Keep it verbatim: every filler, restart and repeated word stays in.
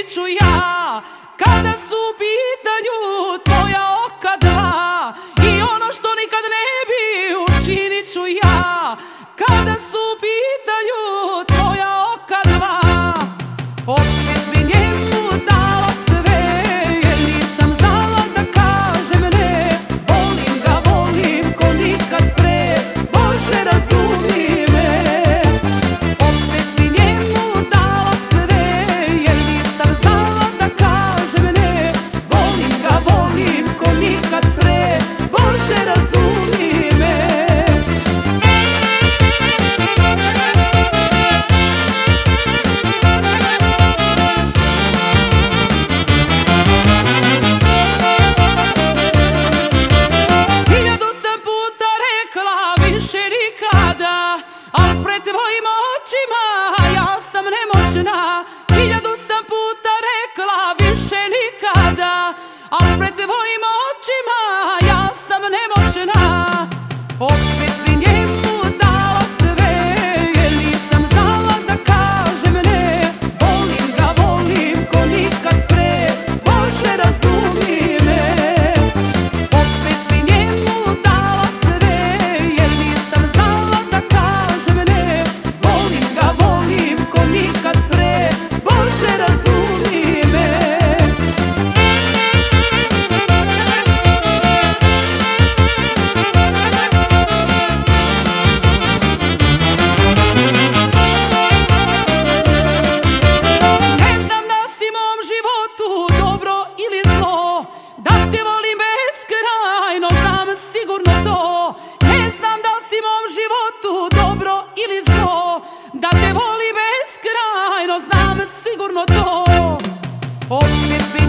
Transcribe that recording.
učinit ću ja kada su u pitanju tvoja oka dva. I ono što nikad ne bi učinit ću ja kada su u pitanju tvoja oka dva. Opet bi njemu dala sve, jer nisam znala da kažem ne. Volim ga, volim ko nikad pre, Bože razumi me. Opet bi njemu dala sve, jer nisam znala da kažem ne. Volim ga, volim ko nikad pre, Bože razumi me. Više nikada, al pred tvojim očima ja sam nemoćna. Hiljadu sam puta rekla više nikada, al pred tvojim očima ja sam nemoćna. Opet bi njemu dala sve, jer nisam znala da kažem ne. Volim ga, volim ko nikad pre, Bože razumi me. Opet bi njemu dala sve, jer nisam znala da kažem ne. Volim ga, volim ko nikad pre, Bože razumi me. Sigurno to, ne znam da li si mom životu dobro ili zlo. Da te volim beskrajno, znam sigurno to. Opet bi